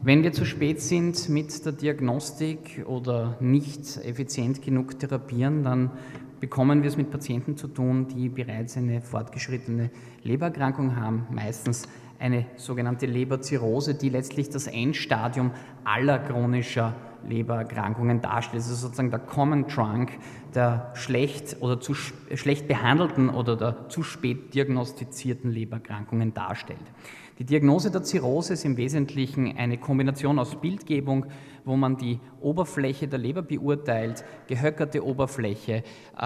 Wenn wir zu spät sind mit der Diagnostik oder nicht effizient genug therapieren, dann bekommen wir es mit Patienten zu tun, die bereits eine fortgeschrittene Lebererkrankung haben, meistens eine sogenannte Leberzirrhose, die letztlich das Endstadium aller chronischer Lebererkrankungen darstellt. Das ist sozusagen der Common Trunk der schlecht oder zu schlecht behandelten oder der zu spät diagnostizierten Lebererkrankungen darstellt. Die Diagnose der Zirrhose ist im Wesentlichen eine Kombination aus Bildgebung, wo man die Oberfläche der Leber beurteilt, gehöckerte Oberfläche,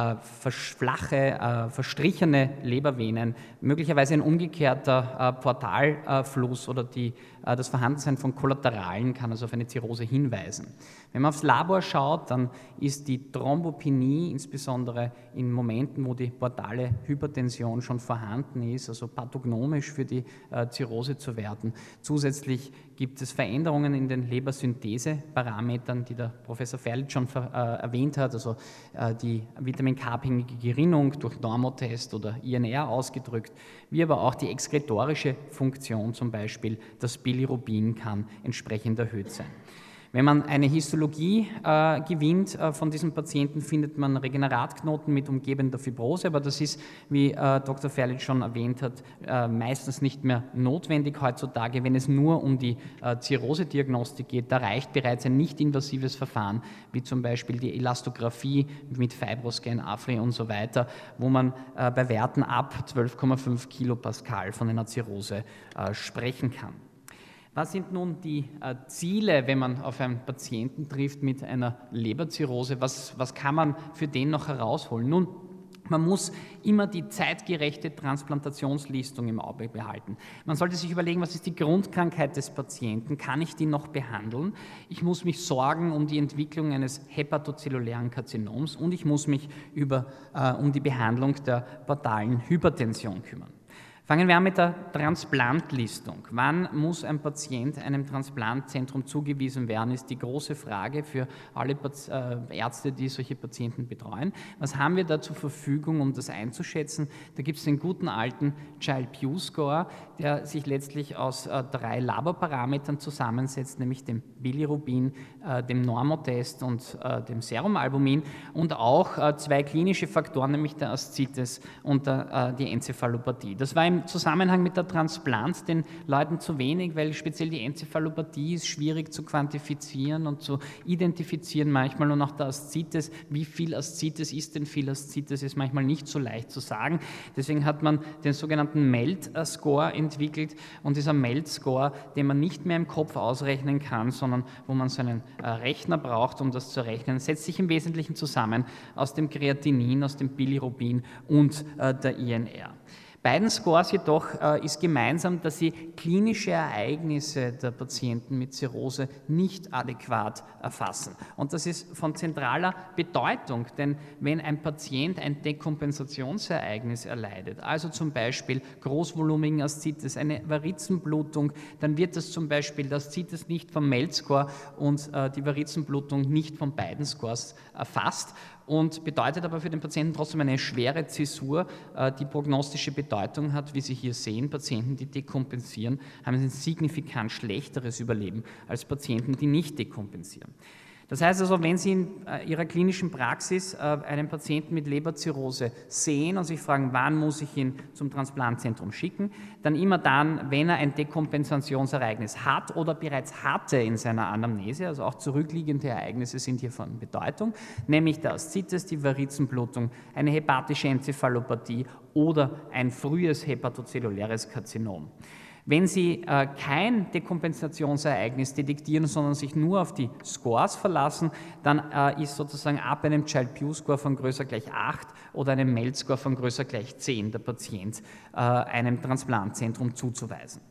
flache, verstrichene Lebervenen, möglicherweise ein umgekehrter Portalfluss oder das Vorhandensein von Kollateralen kann also auf eine Zirrhose hinweisen. Wenn man aufs Labor schaut, dann ist die Thrombopenie, insbesondere in Momenten, wo die portale Hypertension schon vorhanden ist, also pathognomisch für die Zirrhose zu werten. Zusätzlich gibt es Veränderungen in den Lebersyntheseparametern, die der Professor Ferlitsch schon erwähnt hat, also die Vitamin K-abhängige Gerinnung durch Normotest oder INR ausgedrückt, wie aber auch die exkretorische Funktion, zum Beispiel das Bilirubin, kann entsprechend erhöht sein. Wenn man eine Histologie gewinnt von diesem Patienten, findet man Regeneratknoten mit umgebender Fibrose, aber das ist, wie Dr. Ferlitsch schon erwähnt hat, meistens nicht mehr notwendig heutzutage. Wenn es nur um die Zirrhose-Diagnostik geht, da reicht bereits ein nicht-invasives Verfahren, wie zum Beispiel die Elastographie mit Fibroscan, AFRI und so weiter, wo man bei Werten ab 12,5 Kilopascal von einer Zirrhose sprechen kann. Was sind nun die Ziele, wenn man auf einen Patienten trifft mit einer Leberzirrhose? Was kann man für den noch herausholen? Nun, man muss immer die zeitgerechte Transplantationslistung im Auge behalten. Man sollte sich überlegen, was ist die Grundkrankheit des Patienten? Kann ich die noch behandeln? Ich muss mich sorgen um die Entwicklung eines hepatozellulären Karzinoms und ich muss mich um die Behandlung der portalen Hypertension kümmern. Fangen wir an mit der Transplantlistung. Wann muss ein Patient einem Transplantzentrum zugewiesen werden, ist die große Frage für alle Ärzte, die solche Patienten betreuen. Was haben wir da zur Verfügung, um das einzuschätzen? Da gibt es den guten alten Child-Pugh-Score, der sich letztlich aus 3 Laborparametern zusammensetzt, nämlich dem Bilirubin, dem Normotest und dem Serumalbumin und auch 2 klinische Faktoren, nämlich der Aszites und die Enzephalopathie. Das war im Zusammenhang mit der Transplant den Leuten zu wenig, weil speziell die Enzephalopathie ist schwierig zu quantifizieren und zu identifizieren manchmal und auch der Aszites. Wie viel Aszites ist denn viel Aszites, ist manchmal nicht so leicht zu sagen. Deswegen hat man den sogenannten MELD-Score entwickelt und dieser MELD-Score, den man nicht mehr im Kopf ausrechnen kann, sondern wo man so einen Rechner braucht, um das zu rechnen, setzt sich im Wesentlichen zusammen aus dem Kreatinin, aus dem Bilirubin und der INR. Beiden Scores jedoch ist gemeinsam, dass sie klinische Ereignisse der Patienten mit Zirrhose nicht adäquat erfassen. Und das ist von zentraler Bedeutung, denn wenn ein Patient ein Dekompensationsereignis erleidet, also zum Beispiel großvolumigen Aszites, eine Varizenblutung, dann wird das zum Beispiel das Aszites nicht vom MELD-Score und die Varizenblutung nicht von beiden Scores erfasst. Und bedeutet aber für den Patienten trotzdem eine schwere Zäsur, die prognostische Bedeutung hat, wie Sie hier sehen. Patienten, die dekompensieren, haben ein signifikant schlechteres Überleben als Patienten, die nicht dekompensieren. Das heißt also, wenn Sie in Ihrer klinischen Praxis einen Patienten mit Leberzirrhose sehen und sich fragen, wann muss ich ihn zum Transplantzentrum schicken, dann immer dann, wenn er ein Dekompensationsereignis hat oder bereits hatte in seiner Anamnese, also auch zurückliegende Ereignisse sind hier von Bedeutung, nämlich der Aszites, die Varizenblutung, eine hepatische Enzephalopathie oder ein frühes hepatozelluläres Karzinom. Wenn Sie kein Dekompensationsereignis detektieren, sondern sich nur auf die Scores verlassen, dann ist sozusagen ab einem Child-Pugh-Score von größer gleich 8 oder einem MELD-Score von größer gleich 10 der Patient einem Transplantzentrum zuzuweisen.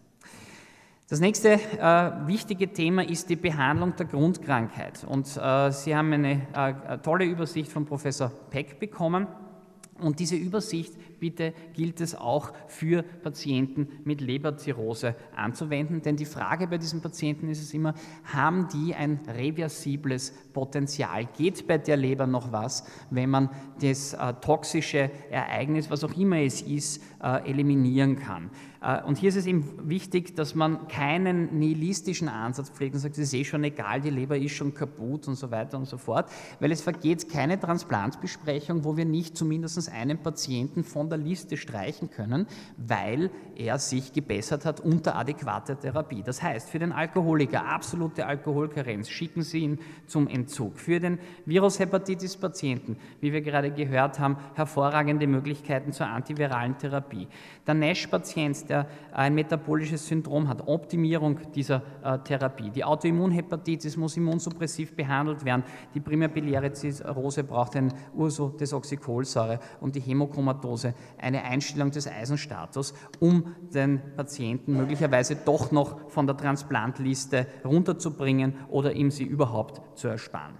Das nächste wichtige Thema ist die Behandlung der Grundkrankheit. Und Sie haben eine tolle Übersicht von Professor Peck bekommen. Und diese Übersicht bitte gilt es auch für Patienten mit Leberzirrhose anzuwenden, denn die Frage bei diesen Patienten ist es immer, haben die ein reversibles Potenzial? Geht bei der Leber noch was, wenn man das toxische Ereignis, was auch immer es ist, eliminieren kann? Und hier ist es eben wichtig, dass man keinen nihilistischen Ansatz pflegt und sagt, es ist eh schon egal, die Leber ist schon kaputt und so weiter und so fort, weil es vergeht keine Transplantbesprechung, wo wir nicht zumindest einen Patienten von der Liste streichen können, weil er sich gebessert hat unter adäquater Therapie. Das heißt, für den Alkoholiker absolute Alkoholkarenz, schicken Sie ihn zum Entzug. Für den Virus-Hepatitis-Patienten, wie wir gerade gehört haben, hervorragende Möglichkeiten zur antiviralen Therapie. Der NASH-Patient, der ein metabolisches Syndrom hat, Optimierung dieser Therapie. Die Autoimmunhepatitis muss immunsuppressiv behandelt werden. Die primärbiliäre Zirrhose braucht eine Ursodesoxycholsäure und die Hämochromatose eine Einstellung des Eisenstatus, um den Patienten möglicherweise doch noch von der Transplantliste runterzubringen oder ihm sie überhaupt zu ersparen.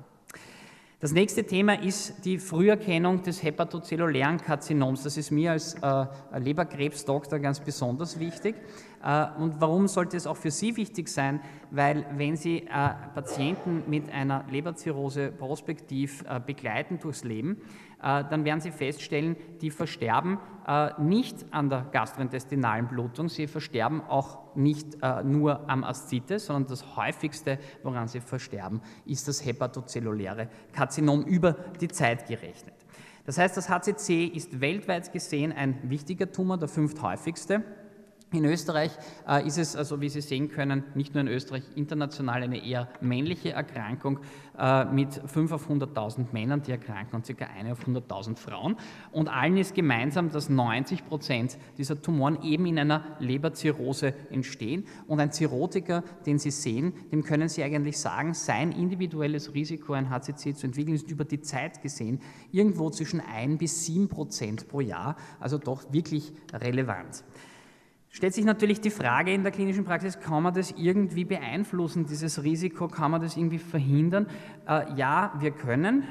Das nächste Thema ist die Früherkennung des hepatozellulären Karzinoms. Das ist mir als Leberkrebsdoktor ganz besonders wichtig. Und warum sollte es auch für Sie wichtig sein? Weil wenn Sie Patienten mit einer Leberzirrhose prospektiv begleiten durchs Leben, dann werden Sie feststellen, die versterben nicht an der gastrointestinalen Blutung, sie versterben auch nicht nur am Aszites, sondern das häufigste, woran sie versterben, ist das hepatozelluläre Karzinom über die Zeit gerechnet. Das heißt, das HCC ist weltweit gesehen ein wichtiger Tumor, der fünfthäufigste. In Österreich ist es, also wie Sie sehen können, nicht nur in Österreich, international eine eher männliche Erkrankung mit 5 auf 100.000 Männern, die erkranken, und ca. 1 auf 100.000 Frauen. Und allen ist gemeinsam, dass 90% dieser Tumoren eben in einer Leberzirrhose entstehen. Und ein Zirrhotiker, den Sie sehen, dem können Sie eigentlich sagen, sein individuelles Risiko, ein HCC zu entwickeln, ist über die Zeit gesehen irgendwo zwischen 1 bis 7% pro Jahr, also doch wirklich relevant. Stellt sich natürlich die Frage in der klinischen Praxis, kann man das irgendwie beeinflussen, dieses Risiko, kann man das irgendwie verhindern? Ja, wir können.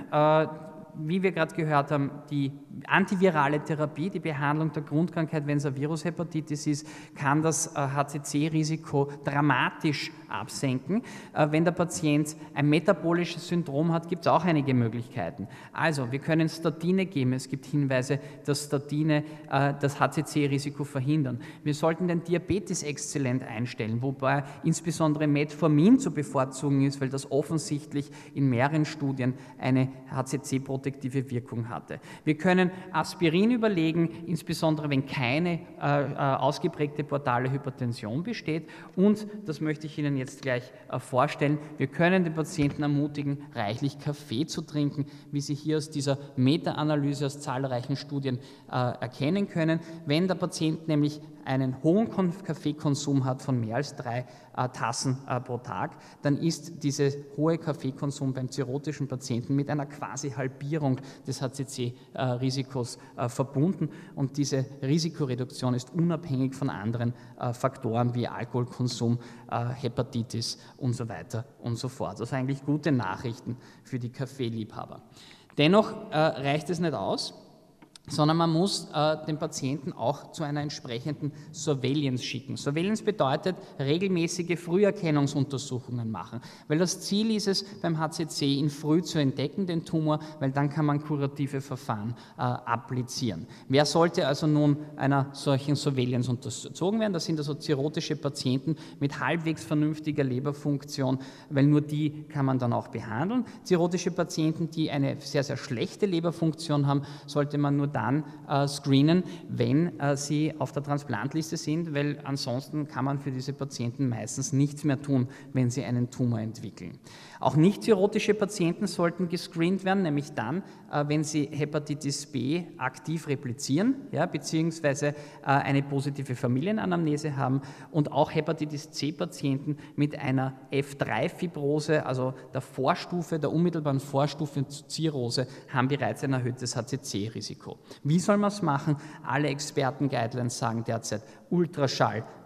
Wie wir gerade gehört haben, die antivirale Therapie, die Behandlung der Grundkrankheit, wenn es eine Virushepatitis ist, kann das HCC-Risiko dramatisch absenken. Wenn der Patient ein metabolisches Syndrom hat, gibt es auch einige Möglichkeiten. Also, wir können Statine geben. Es gibt Hinweise, dass Statine das HCC-Risiko verhindern. Wir sollten den Diabetes exzellent einstellen, wobei insbesondere Metformin zu bevorzugen ist, weil das offensichtlich in mehreren Studien eine HCC-protektive Wirkung hatte. Wir können Aspirin überlegen, insbesondere wenn keine ausgeprägte portale Hypertension besteht. Und, das möchte ich Ihnen jetzt gleich vorstellen, wir können den Patienten ermutigen, reichlich Kaffee zu trinken, wie Sie hier aus dieser Meta-Analyse aus zahlreichen Studien erkennen können. Wenn der Patient nämlich einen hohen Kaffeekonsum hat von mehr als 3 Tassen pro Tag, dann ist dieser hohe Kaffeekonsum beim zirrhotischen Patienten mit einer quasi Halbierung des HCC-Risikos verbunden, und diese Risikoreduktion ist unabhängig von anderen Faktoren wie Alkoholkonsum, Hepatitis und so weiter und so fort. Also eigentlich gute Nachrichten für die Kaffeeliebhaber. Dennoch reicht es nicht aus, sondern man muss den Patienten auch zu einer entsprechenden Surveillance schicken. Surveillance bedeutet regelmäßige Früherkennungsuntersuchungen machen, weil das Ziel ist es, beim HCC ihn früh zu entdecken, den Tumor, weil dann kann man kurative Verfahren applizieren. Wer sollte also nun einer solchen Surveillance unterzogen werden? Das sind also zirrhotische Patienten mit halbwegs vernünftiger Leberfunktion, weil nur die kann man dann auch behandeln. Zirrhotische Patienten, die eine sehr, sehr schlechte Leberfunktion haben, sollte man nur dann screenen, wenn sie auf der Transplantliste sind, weil ansonsten kann man für diese Patienten meistens nichts mehr tun, wenn sie einen Tumor entwickeln. Auch nicht-zirrhotische Patienten sollten gescreent werden, nämlich dann, wenn sie Hepatitis B aktiv replizieren, ja, beziehungsweise eine positive Familienanamnese haben, und auch Hepatitis C-Patienten mit einer F3-Fibrose, also der Vorstufe, der unmittelbaren Vorstufe zur Zirrhose, haben bereits ein erhöhtes HCC-Risiko. Wie soll man es machen? Alle Experten-Guidelines sagen derzeit Ultraschall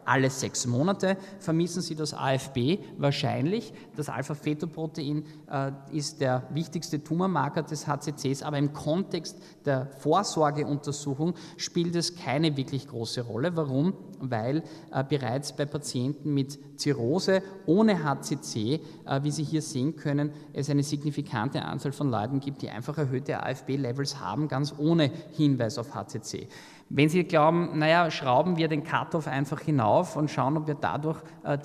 alle 6 Monate. Vermissen Sie das AFP? Wahrscheinlich. Das Alpha-Fetoprotein ist der wichtigste Tumormarker des HCCs, aber im Kontext der Vorsorgeuntersuchung spielt es keine wirklich große Rolle. Warum? Weil bereits bei Patienten mit Zirrhose ohne HCC, wie Sie hier sehen können, es eine signifikante Anzahl von Leuten gibt, die einfach erhöhte AFP-Levels haben, ganz ohne Hinweis auf HCC. Wenn Sie glauben, naja, schrauben wir den Cut-off einfach hinauf und schauen, ob wir dadurch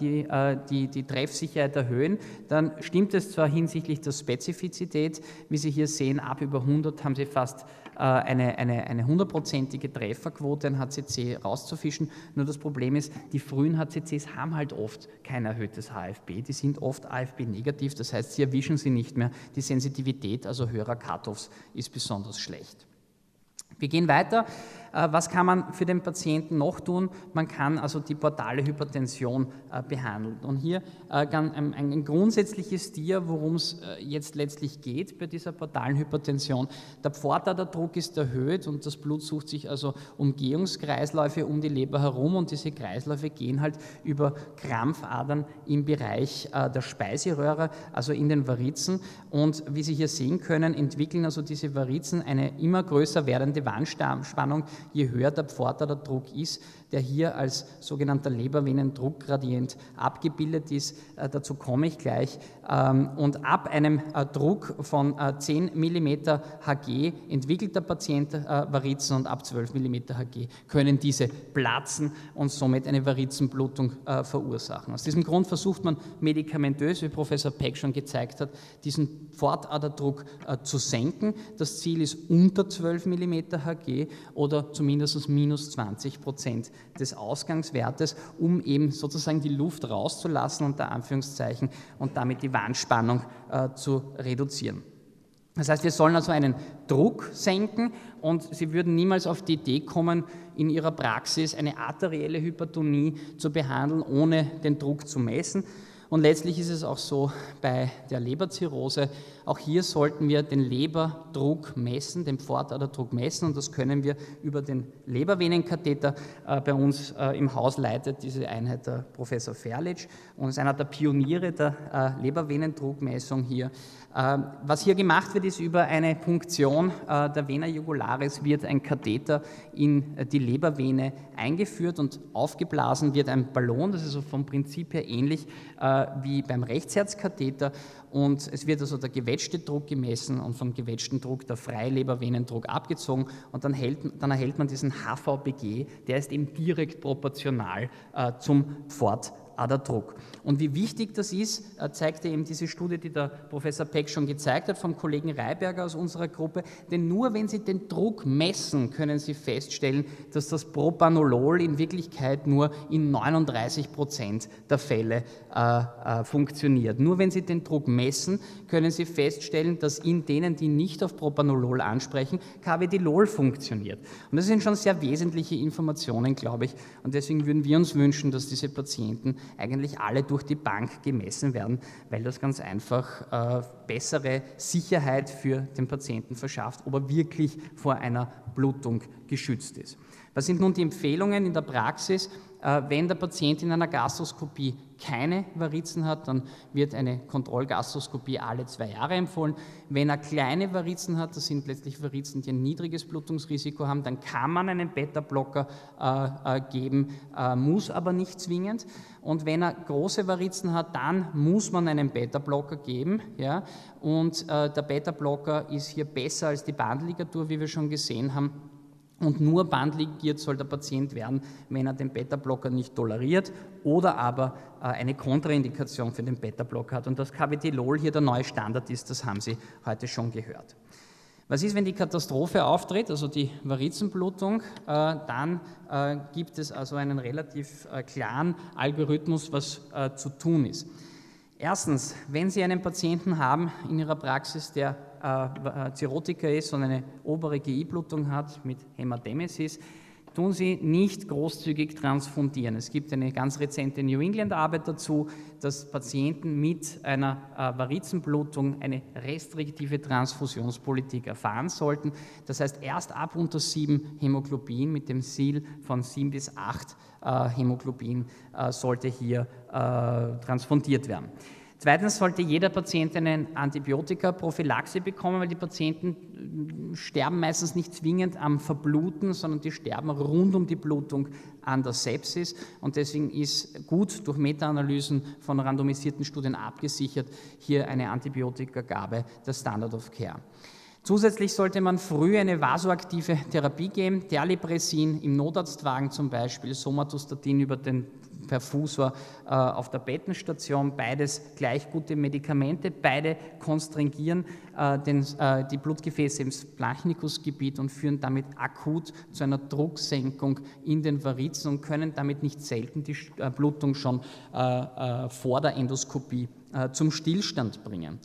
die Treffsicherheit erhöhen, dann stimmt es zwar hinsichtlich der Spezifizität, wie Sie hier sehen, ab über 100 haben Sie fast eine 100%ige Trefferquote, ein HCC rauszufischen. Nur das Problem ist, die frühen HCCs haben halt oft kein erhöhtes AFP, die sind oft AFP-negativ, das heißt, sie erwischen sie nicht mehr. Die Sensitivität, also höherer Cut-offs, ist besonders schlecht. Wir gehen weiter. Was kann man für den Patienten noch tun? Man kann also die portale Hypertension behandeln. Und hier ein grundsätzliches Dia, worum es jetzt letztlich geht bei dieser portalen Hypertension. Der Pfortader-Druck ist erhöht und das Blut sucht sich also Umgehungskreisläufe um die Leber herum und diese Kreisläufe gehen halt über Krampfadern im Bereich der Speiseröhre, also in den Varizen. Und wie Sie hier sehen können, entwickeln also diese Varizen eine immer größer werdende Wandspannung, je höher der Pfortaderdruck ist, der hier als sogenannter Lebervenendruckgradient abgebildet ist. Dazu komme ich gleich. Und ab einem Druck von 10 mm Hg entwickelt der Patient Varizen und ab 12 mm Hg können diese platzen und somit eine Varizenblutung verursachen. Aus diesem Grund versucht man medikamentös, wie Professor Peck schon gezeigt hat, diesen Pfortaderdruck zu senken. Das Ziel ist unter 12 mm Hg oder zumindest minus 20% des Ausgangswertes, um eben sozusagen die Luft rauszulassen, unter Anführungszeichen, und damit die Wandspannung zu reduzieren. Das heißt, wir sollen also einen Druck senken und Sie würden niemals auf die Idee kommen, in Ihrer Praxis eine arterielle Hypertonie zu behandeln, ohne den Druck zu messen. Und letztlich ist es auch so bei der Leberzirrhose, auch hier sollten wir den Leberdruck messen, den Pfortaderdruck messen und das können wir über den Lebervenenkatheter. Bei uns im Haus leitet diese Einheit der Professor Ferlic und ist einer der Pioniere der Lebervenendruckmessung hier. Was hier gemacht wird, ist über eine Punktion der Vena jugularis wird ein Katheter in die Lebervene eingeführt und aufgeblasen wird ein Ballon, das ist also vom Prinzip her ähnlich wie beim Rechtsherzkatheter und es wird also der gewetschte Druck gemessen und vom gewetschten Druck der freie Lebervenendruck abgezogen und dann erhält man diesen HVBG, der ist eben direkt proportional zum Pfortaderdruck. Und wie wichtig das ist, zeigte eben diese Studie, die der Professor Peck schon gezeigt hat, vom Kollegen Reiberger aus unserer Gruppe, denn nur wenn Sie den Druck messen, können Sie feststellen, dass das Propranolol in Wirklichkeit nur in 39% der Fälle funktioniert. Nur wenn Sie den Druck messen, können Sie feststellen, dass in denen, die nicht auf Propranolol ansprechen, Carvedilol funktioniert. Und das sind schon sehr wesentliche Informationen, glaube ich, und deswegen würden wir uns wünschen, dass diese Patienten eigentlich alle durch die Bank gemessen werden, weil das ganz einfach bessere Sicherheit für den Patienten verschafft, ob er wirklich vor einer Blutung geschützt ist. Was sind nun die Empfehlungen in der Praxis? Wenn der Patient in einer Gastroskopie keine Varizen hat, dann wird eine Kontrollgastroskopie alle 2 Jahre empfohlen. Wenn er kleine Varizen hat, das sind letztlich Varizen, die ein niedriges Blutungsrisiko haben, dann kann man einen Beta-Blocker geben, muss aber nicht zwingend. Und wenn er große Varizen hat, dann muss man einen Beta-Blocker geben. Ja? Und der Beta-Blocker ist hier besser als die Bandligatur, wie wir schon gesehen haben. Und nur bandligiert soll der Patient werden, wenn er den Beta-Blocker nicht toleriert oder aber eine Kontraindikation für den Beta-Blocker hat. Und dass Carvedilol hier der neue Standard ist, das haben Sie heute schon gehört. Was ist, wenn die Katastrophe auftritt, also die Varizenblutung? Dann gibt es also einen relativ klaren Algorithmus, was zu tun ist. Erstens, wenn Sie einen Patienten haben in Ihrer Praxis, der Cirrhotiker ist und eine obere GI-Blutung hat mit Hämatemesis, tun Sie nicht großzügig transfundieren. Es gibt eine ganz rezente New England-Arbeit dazu, dass Patienten mit einer Varizenblutung eine restriktive Transfusionspolitik erfahren sollten. Das heißt, erst ab unter 7 Hämoglobin mit dem Ziel von 7 bis 8 Hämoglobin sollte hier transfundiert werden. Zweitens sollte jeder Patient eine Antibiotika-Prophylaxe bekommen, weil die Patienten sterben meistens nicht zwingend am Verbluten, sondern die sterben rund um die Blutung an der Sepsis. Und deswegen ist gut durch Meta-Analysen von randomisierten Studien abgesichert, hier eine Antibiotikagabe der Standard of Care. Zusätzlich sollte man früh eine vasoaktive Therapie geben, Terlipressin im Notarztwagen zum Beispiel, Somatostatin über den Perfusor auf der Bettenstation, beides gleich gute Medikamente, beide konstringieren die Blutgefäße im Splanchnicus-Gebiet und führen damit akut zu einer Drucksenkung in den Varizen und können damit nicht selten die Blutung schon vor der Endoskopie zum Stillstand bringen.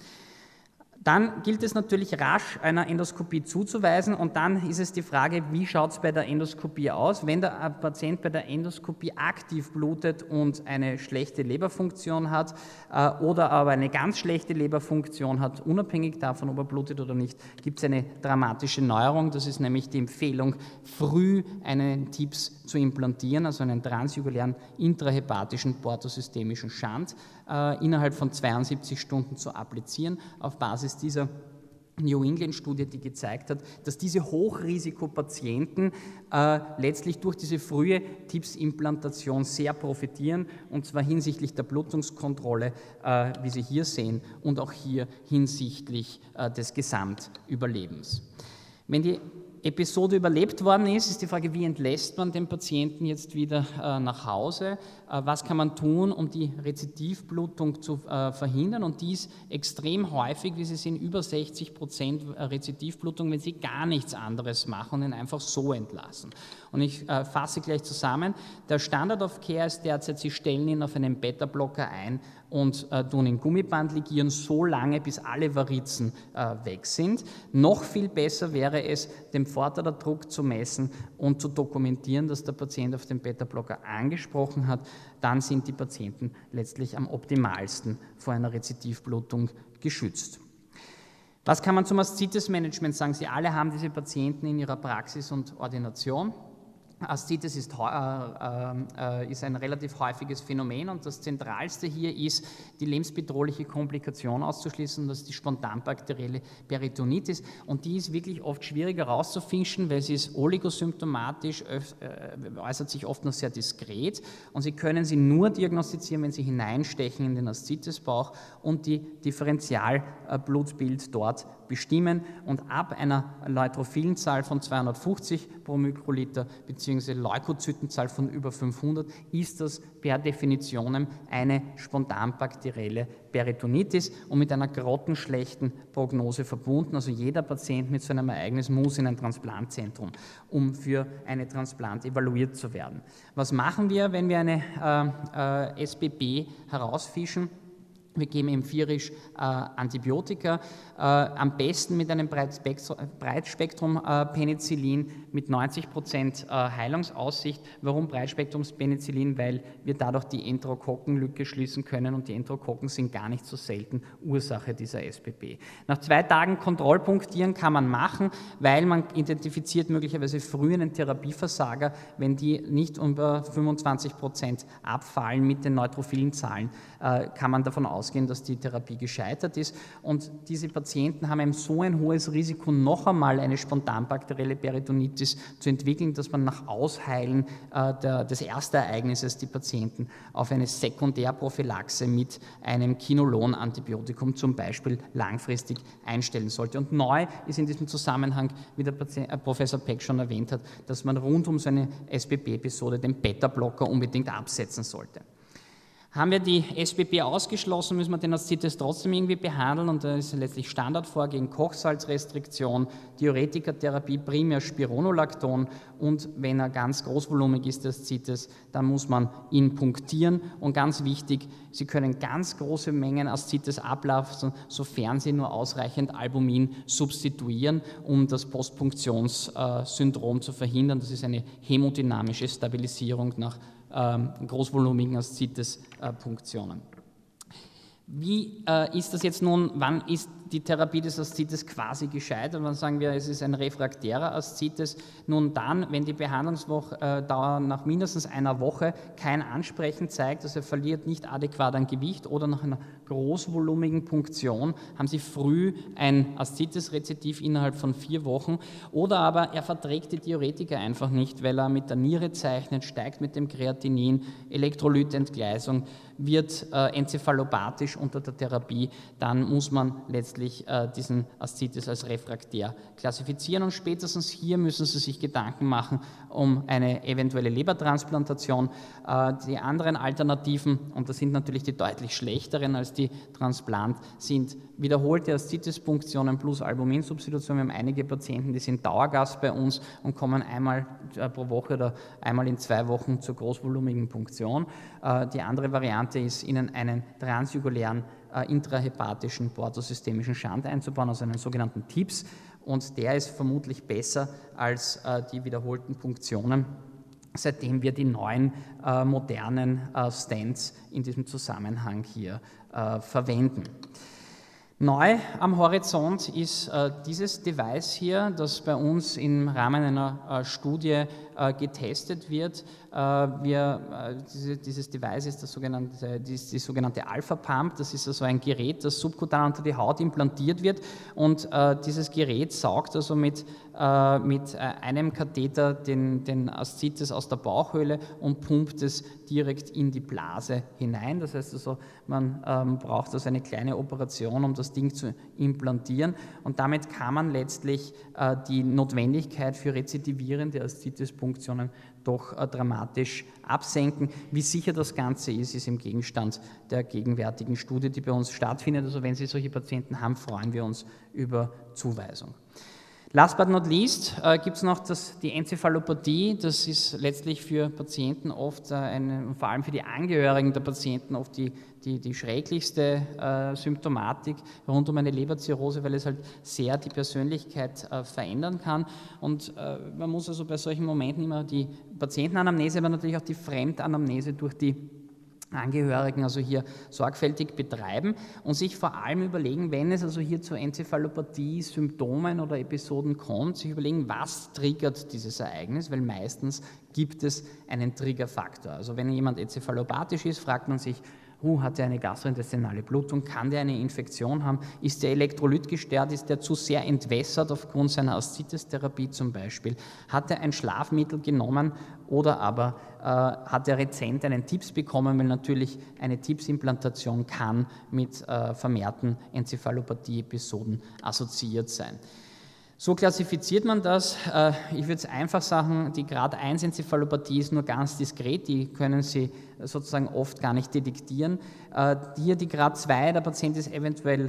Dann gilt es natürlich rasch einer Endoskopie zuzuweisen und dann ist es die Frage, wie schaut es bei der Endoskopie aus? Wenn der Patient bei der Endoskopie aktiv blutet und eine schlechte Leberfunktion hat oder aber eine ganz schlechte Leberfunktion hat, unabhängig davon, ob er blutet oder nicht, gibt es eine dramatische Neuerung. Das ist nämlich die Empfehlung, früh einen TIPS zu implantieren, also einen transjugulären intrahepatischen portosystemischen Shunt, innerhalb von 72 Stunden zu applizieren, auf Basis dieser New England-Studie, die gezeigt hat, dass diese Hochrisikopatienten letztlich durch diese frühe TIPS-Implantation sehr profitieren, und zwar hinsichtlich der Blutungskontrolle, wie Sie hier sehen, und auch hier hinsichtlich des Gesamtüberlebens. Wenn die Episode überlebt worden ist, ist die Frage, wie entlässt man den Patienten jetzt wieder nach Hause? Was kann man tun, um die Rezidivblutung zu verhindern? Und die ist extrem häufig, wie Sie sehen, über 60% Rezidivblutung, wenn Sie gar nichts anderes machen und ihn einfach so entlassen. Und ich fasse gleich zusammen. Der Standard of Care ist derzeit, Sie stellen ihn auf einen Beta-Blocker ein und tun ihn Gummiband ligieren, so lange, bis alle Varizen weg sind. Noch viel besser wäre es, den Vorderdruck zu messen und zu dokumentieren, dass der Patient auf den Beta-Blocker angesprochen hat. Dann sind die Patienten letztlich am optimalsten vor einer Rezidivblutung geschützt. Was kann man zum Aszites-Management sagen? Sie alle haben diese Patienten in ihrer Praxis und Ordination. Aszites ist ein relativ häufiges Phänomen und das Zentralste hier ist, die lebensbedrohliche Komplikation auszuschließen, das ist die spontanbakterielle Peritonitis, und die ist wirklich oft schwieriger rauszufischen, weil sie ist oligosymptomatisch, äußert sich oft noch sehr diskret, und Sie können sie nur diagnostizieren, wenn Sie hineinstechen in den Aszites-Bauch und die Differentialblutbild dort bestimmen, und ab einer Neutrophilenzahl von 250 pro Mikroliter bzw. Leukozytenzahl von über 500 ist das per Definition eine spontanbakterielle Peritonitis und mit einer grottenschlechten Prognose verbunden. Also jeder Patient mit so einem Ereignis muss in ein Transplantzentrum, um für eine Transplant evaluiert zu werden. Was machen wir, wenn wir eine SBB herausfischen? Wir geben empirisch Antibiotika, am besten mit einem Breitspektrum-Penicillin mit 90% Heilungsaussicht. Warum Breitspektrums-Penicillin? Weil wir dadurch die Enterokokkenlücke schließen können, und die Enterokokken sind gar nicht so selten Ursache dieser SBB. Nach 2 Tagen Kontrollpunktieren kann man machen, weil man identifiziert möglicherweise früh einen Therapieversager, wenn die nicht über 25% abfallen mit den neutrophilen Zahlen, kann man davon ausgehen, dass die Therapie gescheitert ist, und diese Patienten haben eben so ein hohes Risiko, noch einmal eine spontanbakterielle Peritonitis zu entwickeln, dass man nach Ausheilen des Erstereignisses die Patienten auf eine Sekundärprophylaxe mit einem Kinolon-Antibiotikum zum Beispiel langfristig einstellen sollte. Und neu ist in diesem Zusammenhang, wie der Professor Peck schon erwähnt hat, dass man rund um so eine SBB-Episode den Beta-Blocker unbedingt absetzen sollte. Haben wir die SBB ausgeschlossen, müssen wir den Aszites trotzdem irgendwie behandeln und da ist letztlich Standardvorgehen, Kochsalzrestriktion, Diuretikatherapie, primär Spironolacton und wenn er ganz großvolumig ist, der Aszites, dann muss man ihn punktieren und ganz wichtig, Sie können ganz große Mengen Aszites ablassen, sofern Sie nur ausreichend Albumin substituieren, um das Postpunktionssyndrom zu verhindern. Das ist eine hämodynamische Stabilisierung nach großvolumigen Aszites-Punktionen. Wie ist das jetzt nun, wann ist die Therapie des Aszites quasi gescheitert? Wann sagen wir, es ist ein refraktärer Aszites? Nun dann, wenn die Behandlungsdauer nach mindestens einer Woche kein Ansprechen zeigt, also er verliert nicht adäquat an Gewicht oder nach einer großvolumigen Punktion, haben Sie früh ein Aszites-Rezidiv innerhalb von 4 Wochen oder aber er verträgt die Diuretika einfach nicht, weil er mit der Niere zeichnet, steigt mit dem Kreatinin, Elektrolytentgleisung, wird enzephalopathisch unter der Therapie, dann muss man letztlich diesen Aszites als refraktär klassifizieren und spätestens hier müssen Sie sich Gedanken machen um eine eventuelle Lebertransplantation. Die anderen Alternativen, und das sind natürlich die deutlich schlechteren als die Transplant, sind wiederholte Aszites-Punktionen plus Albuminsubstitution. Wir haben einige Patienten, die sind Dauergast bei uns und kommen einmal pro Woche oder einmal in 2 Wochen zur großvolumigen Punktion. Die andere Variante ist, ihnen einen transjugulären intrahepatischen portosystemischen Schand einzubauen, also einen sogenannten TIPS, und der ist vermutlich besser als die wiederholten Punktionen, seitdem wir die neuen modernen Stents in diesem Zusammenhang hier verwenden. Neu am Horizont ist dieses Device hier, das bei uns im Rahmen einer Studie getestet wird. Dieses Device ist die sogenannte Alpha Pump. Das ist also ein Gerät, das subkutan unter die Haut implantiert wird und dieses Gerät saugt also mit einem Katheter den Aszites aus der Bauchhöhle und pumpt es direkt in die Blase hinein. Das heißt also, man braucht also eine kleine Operation, um das Ding zu implantieren und damit kann man letztlich die Notwendigkeit für rezidivierende Aszites-Punktionen doch dramatisch absenken. Wie sicher das Ganze ist im Gegenstand der gegenwärtigen Studie, die bei uns stattfindet. Also wenn Sie solche Patienten haben, freuen wir uns über Zuweisung. Last but not least gibt es noch die Enzephalopathie. Das ist letztlich für Patienten oft, vor allem für die Angehörigen der Patienten, oft die schrecklichste Symptomatik rund um eine Leberzirrhose, weil es halt sehr die Persönlichkeit verändern kann. Und man muss also bei solchen Momenten immer die Patientenanamnese, aber natürlich auch die Fremdanamnese durch die Angehörigen also hier sorgfältig betreiben und sich vor allem überlegen, wenn es also hier zur Enzephalopathie, Symptomen oder Episoden kommt, sich überlegen, was triggert dieses Ereignis, weil meistens gibt es einen Triggerfaktor. Also wenn jemand enzephalopathisch ist, fragt man sich, hat er eine gastrointestinale Blutung, kann der eine Infektion haben, ist der Elektrolyt gestört, ist der zu sehr entwässert aufgrund seiner Aszites-Therapie zum Beispiel, hat er ein Schlafmittel genommen oder aber hat er rezent einen TIPS bekommen, weil natürlich eine TIPS-Implantation kann mit vermehrten Enzephalopathie-Episoden assoziiert sein. So klassifiziert man das. Ich würde es einfach sagen, die Grad 1 Enzephalopathie ist nur ganz diskret, die können Sie sozusagen oft gar nicht detektieren. Hier die Grad 2, der Patient ist eventuell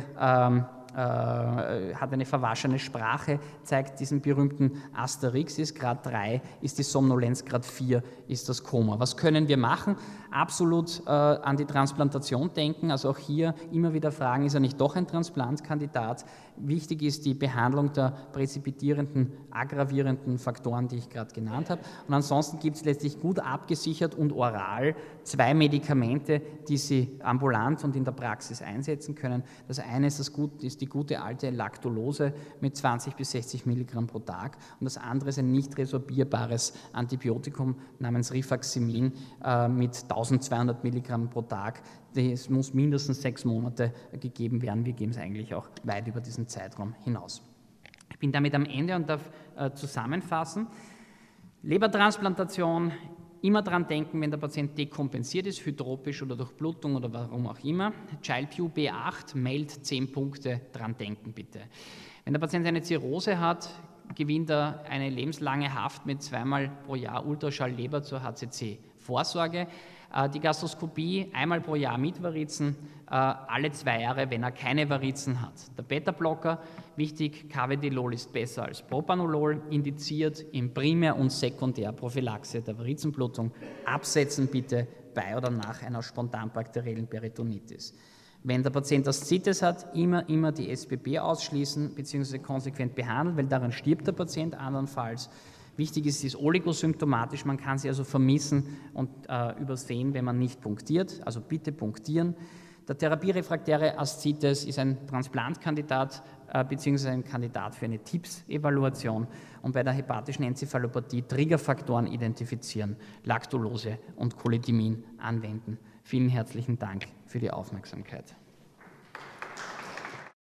hat eine verwaschene Sprache, zeigt diesen berühmten Asterix, Grad 3 ist die Somnolenz, Grad 4 ist das Koma. Was können wir machen? Absolut an die Transplantation denken, also auch hier immer wieder fragen, ist er nicht doch ein Transplantkandidat? Wichtig ist die Behandlung der präzipitierenden, aggravierenden Faktoren, die ich gerade genannt habe. Und ansonsten gibt es letztlich gut abgesichert und oral 2 Medikamente, die Sie ambulant und in der Praxis einsetzen können. Das eine ist die gute alte Lactulose mit 20 bis 60 Milligramm pro Tag und das andere ist ein nicht resorbierbares Antibiotikum namens Rifaximin mit 1200 Milligramm pro Tag. Das muss mindestens 6 Monate gegeben werden. Wir geben es eigentlich auch weit über diesen Zeitraum hinaus. Ich bin damit am Ende und darf zusammenfassen. Lebertransplantation, immer daran denken, wenn der Patient dekompensiert ist, hydropisch oder durch Blutung oder warum auch immer. Child-Pugh B8, MELD 10 Punkte, dran denken bitte. Wenn der Patient eine Zirrhose hat, gewinnt er eine lebenslange Haft mit 2-mal pro Jahr Ultraschall-Leber zur HCC-Vorsorge. Die Gastroskopie einmal pro Jahr mit Varizen, alle 2 Jahre, wenn er keine Varizen hat. Der Beta-Blocker, wichtig, Carvedilol ist besser als Propanolol, indiziert in Primär- und Sekundärprophylaxe der Varizenblutung. Absetzen bitte bei oder nach einer spontan bakteriellen Peritonitis. Wenn der Patient Aszites hat, immer die SBB ausschließen bzw. konsequent behandeln, weil daran stirbt der Patient andernfalls. Wichtig ist, sie ist oligosymptomatisch, man kann sie also vermissen und übersehen, wenn man nicht punktiert, also bitte punktieren. Der therapierefraktäre Aszites ist ein Transplantkandidat bzw. ein Kandidat für eine TIPS-Evaluation und bei der hepatischen Enzephalopathie Triggerfaktoren identifizieren, Lactulose und Choledimin anwenden. Vielen herzlichen Dank für die Aufmerksamkeit.